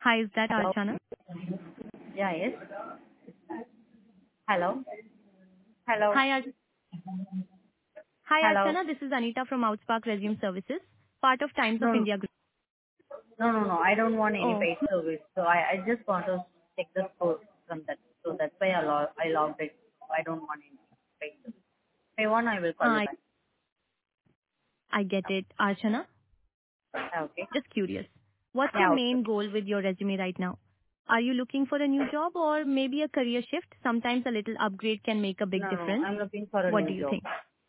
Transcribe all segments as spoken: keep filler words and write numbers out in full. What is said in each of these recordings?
Hi, is that Hello. Archana? Yeah, yes. Hello. Hello. Hi, Ar- Hi, Hello. Archana. This is Anita from Outspark Resume Services, part of Times of No, India Group. no, no, no. I don't want any Oh, paid service. So I, I just want to take the score from that. So that's why I, log, I logged it. I don't want any paid service. If I want, I will call you I back. I get it, Archana. Okay. Just curious. What's your Yeah, okay. main goal with your resume right now? Are you looking for a new job or maybe a career shift? Sometimes a little upgrade can make a big No, no. difference. I'm looking for a What new do you job. think?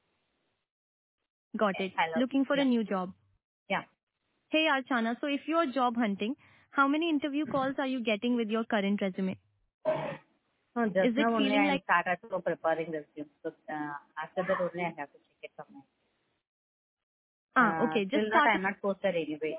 Got it. Hello. Looking for a Yeah. new job. Yeah. Hey, Archana. So if you're job hunting, how many interview calls are you getting with your current resume? No, Is just it now only feeling I like, started to preparing the resume. So uh, after that only I have to check it from my. ah, Uh, okay, just still not, start. I'm not posted anyway.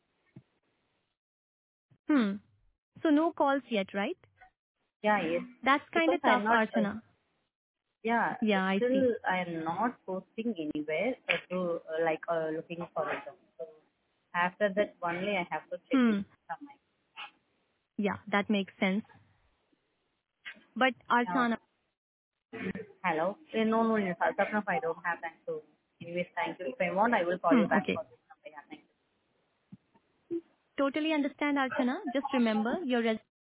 Hmm. So no calls yet, right? Yeah, yes. That's kind Because of tough, I'm not uh, Archana. Yeah, Yeah, I see. still I am not posting anywhere uh, to uh, like uh, looking for a job. So after that only I have to check it Hmm. from my. Yeah, that makes sense. But Uh, Archana, hello. Eh, no, no, yes. As of now I don't have time to. Anyways, thank you. If I want, I will call you hmm, back okay. for this number. Yeah, thank you. Totally understand, Archana. Just remember your res-